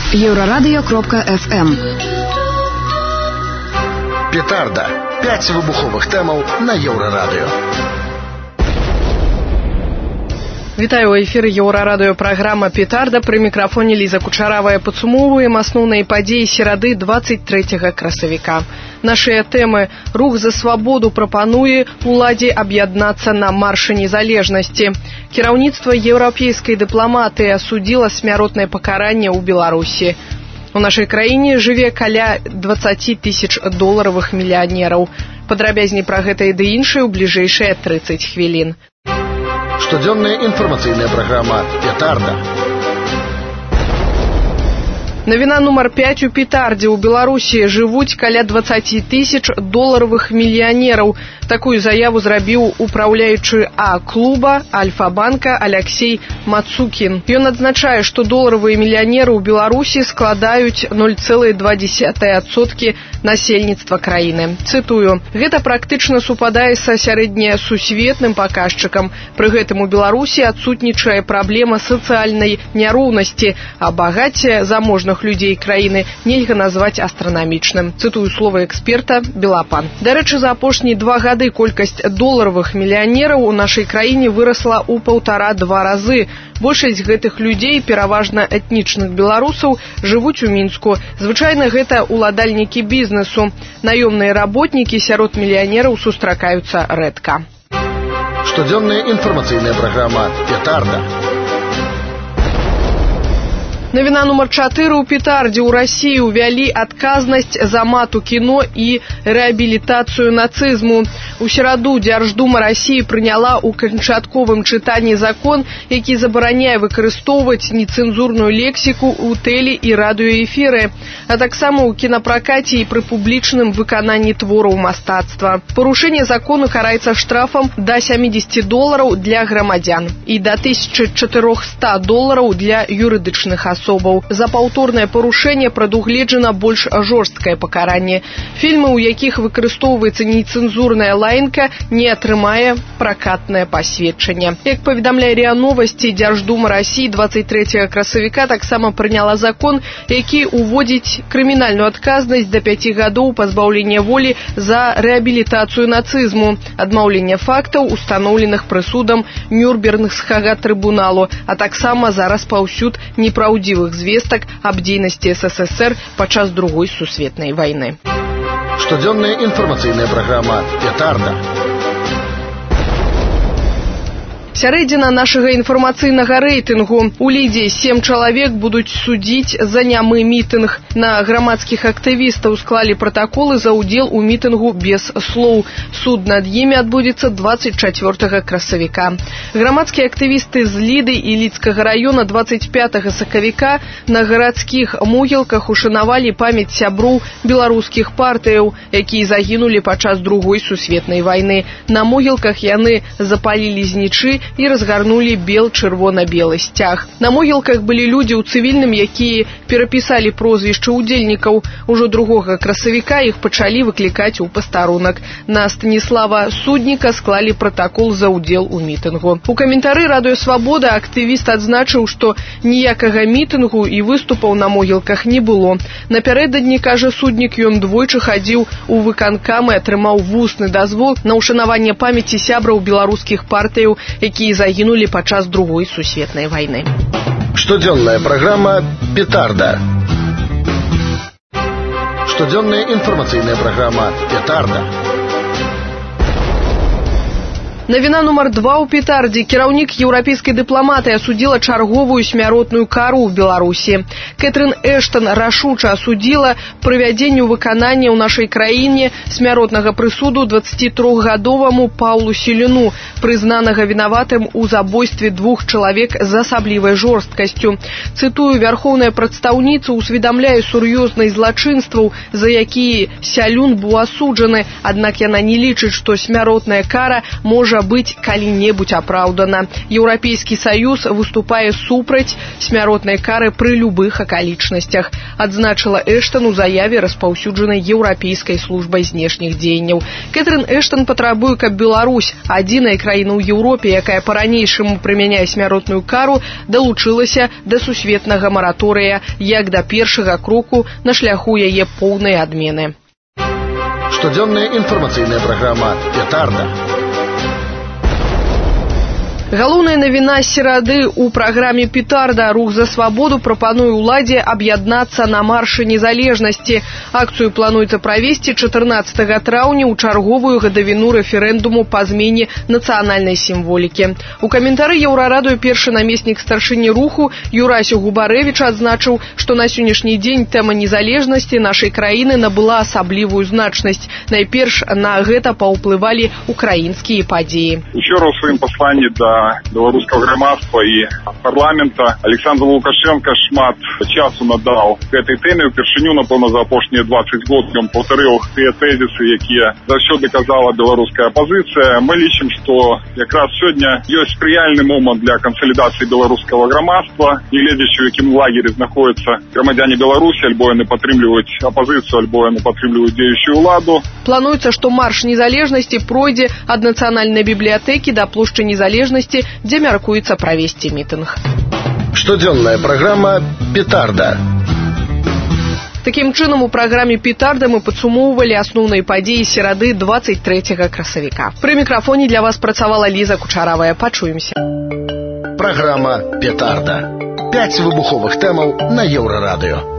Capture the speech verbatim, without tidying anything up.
Еврорадио кропка эф эм. Петарда. Пять выбуховых тэмаў на Еврорадио. Вітаю, у эфіры Еўрарадыё праграма «Петарда». Пры мікрафоне Ліза Кучаравая. Падсумоўваем асноўныя падзеі серады двадцать трэцяга красавіка. Нашыя тэмы. Рух за свабоду прапануе уладзе аб'яднацца на маршы незалежнасці. Кіраўніцтва еўрапейскай дыпламатыі асудзіла смяротнае пакаранне ў Беларусі. У нашай краіне жыве каля дваццаць тысяч доларавых мільянераў. Падрабязней пра гэта і ды іншае ў бліжэйшыя трыццаць хвілін. Штодзённая інфармацыйная праграма «Петарда». Навіна нумар пяць у Петардзе. У Беларусі жывуць каля дваццаць тысяч доларавых мільянераў. Такую заяву зрабіў упраўляючы А клуба Альфа-банка Алексей Мацукін. Ён адзначае, што доларавыя мільянеры ў Беларусі складаюць ноль цэлых два дзесятых адсотка насельніцтва краіны. Цытую: «Гэта практычна супадае са сярэднесусветным паказчыкам. Пры гэтым у Беларусі адсутнічае праблема сацыяльнай няроўнасці, а багацце заможных людзей краіны нельга назваць астранамічным». Цытую словы эксперта Белапан. Дарэчы, за апошнія два гады колькасць доларавых мільянераў у нашай краіне вырасла ў паўтара-два разы. Большасць гэтых людзей, пераважна этнічных беларусаў, жывуць у Мінску. Звычайна гэта уладальнікі бізнесу. Наёмныя работнікі сярод мільянераў сустракаюцца рэдка. Штодзённая інфармацыйная праграма «Петарда». Навіна нумар чатыры у Петардзе. У Расіі ўвялі адказнасць за мату кіно і рэабілітацыю нацызму. У сераду Дзярждума Расіі прыняла ў канчатковым чытанні закон, які забараняе выкарыстоўваць нецэнзурную лексіку ў тэле- і радыёэфіры, а таксама ў кінапракаце і пры публічным выкананні твораў мастацтва. Парушэнне закону караецца штрафам да сямідзесяці долараў для грамадзян і да тысячы чатырохсот долараў для юрыдычных асоб. Асобаў. За паўторнае парушэнне прадугледжана больш жорсткае пакаранне. Фільмы, у якіх выкарыстоўваецца нецэнзурная лаянка, не атрымае пракатнае пасведчанне. Як паведамляе РИА Новости, Дзярждума Расіі двадцать трэцяга красавіка таксама прыняла закон, які уводзіць крымінальную адказнасць да пяці гадоў пазбаўлення волі за рэабілітацыю нацызму, адмаўленне фактаў, устаноўленых прысудам Нюрнбергскага трыбуналу, а таксама за распаўсюд непраўдзівых звестак аб дзейнасці СССР падчас другой сусветнай вайны. Штодзённая інфармацыйная праграма «Петарда». Сярэдзіна нашага інфармацыйнага рэйтынгу. У лідзе сем чалавек будуць судзіць за нямы мітынг. На грамадскіх актывістаў склалі пратаколы за ўдзел у мітынгу без слоў. Суд над імі адбудзецца двадцать чацвёртага красавіка. Грамадскія актывісты з Ліды і Лідскага раёна двадцать пятага сакавіка на гарадскіх могілках ушанавалі памяць сяброў беларускіх партыяў, якія загінулі падчас другой сусветнай вайны. На могілках яны запалілі знічы і разгарнулі бел-чырвона-белы сцяг. На могілках былі людзі ў цывільным, якія перапісалі прозвішчы ўдзельнікаў. Ужо другога красавіка іх пачалі выклікаць у пастарунак. На Станіслава Судніка склалі пратакол за ўдзел у мітынгу. У каментары Радыё Свабода актывіст адзначыў, што ніякага мітынгу і выступаў на могілках не было. Напярэдадні, кажа Суднік, ён двойчы хадзіў у выканкам і атрымаў вусны дазвол на ўшанаванне памяці сябраў беларускіх партыяў, якія загінулі падчас другой сусветнай вайны. Штодзённая праграма «Петарда». Штодзённая інфармацыйная праграма «Петарда». Навіна нумар два ў Петардзе. Кіраўнік еўрапейскай дыпламатыі асудзіла чарговую смяротную кару ў Беларусі. Кэтрын Эштон рашуча асудзіла прывядзенне ў выкананне ў нашай краіне смяротнага прысуду дваццацітрохгадоваму Паўлу Селіну, прызнанага вінаватым у забойстве двух чалавек з асаблівай жорсткасцю. Цытую: «Вярхоўная прадстаўніца усведамляе сур'ёзнасць злачынстваў, за якія Сялюн быў асуджаны, аднак яна не лічыць, што смяротная кара можа можа быць калі-небудзь апраўдана. Еўрапейскі саюз выступае супраць смяротнай кары пры любых акалічнасцях, адзначыла Эштон у заяве, распаўсюджанай Еўрапейскай службай знешніх дзеянняў. Кэтрын Эштон патрабуе, каб Беларусь, адзіная краіна ў Еўропе, якая па-ранейшаму прымяняе смяротную кару, далучылася да сусветнага мараторыя як да першага кроку на шляху яе поўнай адмены. Штодзённая інфармацыйная праграма «Петарда». Галоўная навіна серады ў праграме «Петарда». Рух за свабоду прапануе ўладзе аб'яднацца на маршы незалежнасці. Акцыю плануецца правесці чатырнаццатага траўня ў чарговую гадавіну рэферэндуму па змене нацыянальнай сімволікі. У каментары Еўрарадыё першы намеснік старшыні руху Юрась Губарэвіч адзначыў, што на сённяшні дзень тэма незалежнасці нашай краіны набыла асаблівую значнасць. Найперш на гэта паўплывалі украінскія падзеі. Учора ў сваім пасланні да беларускага грамадства і парламента Александр Лукашенко шмат часу надаў гэтай тэме. Упершыню, напэўна, за апошнія дваццаць год ён паўтарыў тыя тэзісы, якія заўсёды казала беларуская апазіцыя. Мы лічым, што якраз сёння ёсць спрыяльны момант для кансалідацыі беларускага грамадства, нягледзячы, у якім лагеры знаходзяцца грамадзяне Беларусі, альбо яны падтрымліваюць апазіцыю, альбо яны падтрымліваюць дзеючую ўладу. Плануецца, што марш незалежнасці пройдзе ад нацыянальнай бібліятэкі да плошчы незалежнасці, дзе мяркуецца правесці мітынг. Штодзённая праграма «Петарда». Такім чынам, у праграме «Петарда» мы падсумоўвалі асноўныя падзеі серады дваццаць трэцяга красавіка. Пры мікрафоне для вас працавала Ліза Кучаравая. Пачуемся. Праграма «Петарда». Пяць выбуховых тэмаў на Еўрарадыё.